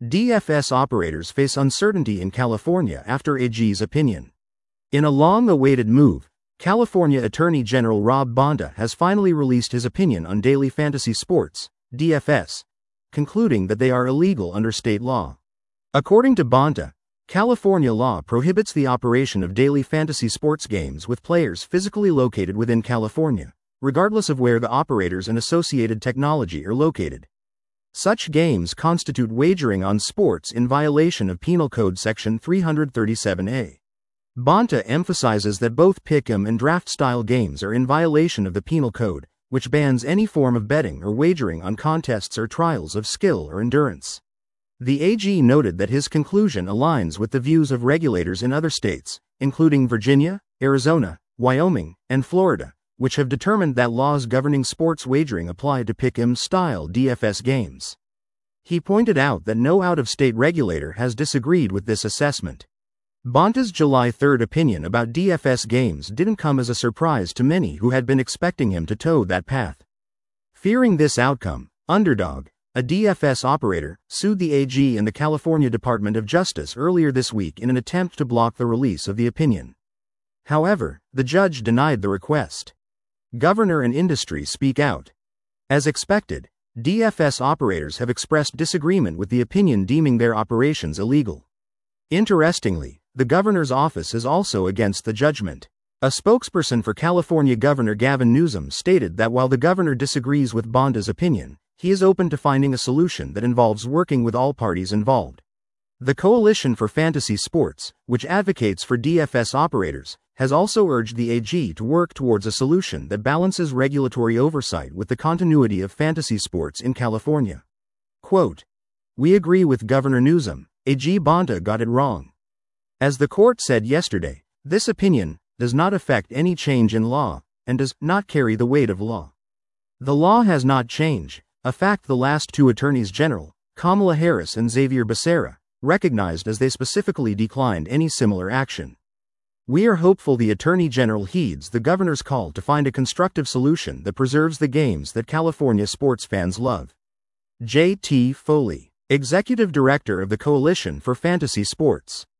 DFS operators face uncertainty in California after AG's opinion. In a long-awaited move, California Attorney General Rob Bonta has finally released his opinion on daily fantasy sports, DFS, concluding that they are illegal under state law. According to Bonta, California law prohibits the operation of daily fantasy sports games with players physically located within California, regardless of where the operators and associated technology are located. Such games constitute wagering on sports in violation of Penal Code Section 337A. Bonta emphasizes that both pick'em and draft-style games are in violation of the Penal Code, which bans any form of betting or wagering on contests or trials of skill or endurance. The AG noted that his conclusion aligns with the views of regulators in other states, including Virginia, Arizona, Wyoming, and Florida, which have determined that laws governing sports wagering apply to pick'em-style DFS games. He pointed out that no out-of-state regulator has disagreed with this assessment. Bonta's July 3 opinion about DFS games didn't come as a surprise to many who had been expecting him to toe that path. Fearing this outcome, Underdog, a DFS operator, sued the AG and the California Department of Justice earlier this week in an attempt to block the release of the opinion. However, the judge denied the request. Governor and industry speak out. As expected, DFS operators have expressed disagreement with the opinion deeming their operations illegal. Interestingly, the governor's office is also against the judgment. A spokesperson for California Governor Gavin Newsom stated that while the governor disagrees with Bonta's opinion, he is open to finding a solution that involves working with all parties involved. The Coalition for Fantasy Sports, which advocates for DFS operators, has also urged the AG to work towards a solution that balances regulatory oversight with the continuity of fantasy sports in California. Quote, "We agree with Governor Newsom, AG Bonta got it wrong. As the court said yesterday, this opinion does not affect any change in law and does not carry the weight of law. The law has not changed, a fact the last two attorneys general, Kamala Harris and Xavier Becerra, recognized as they specifically declined any similar action. We are hopeful the Attorney General heeds the governor's call to find a constructive solution that preserves the games that California sports fans love." J.T. Foley, Executive Director of the Coalition for Fantasy Sports.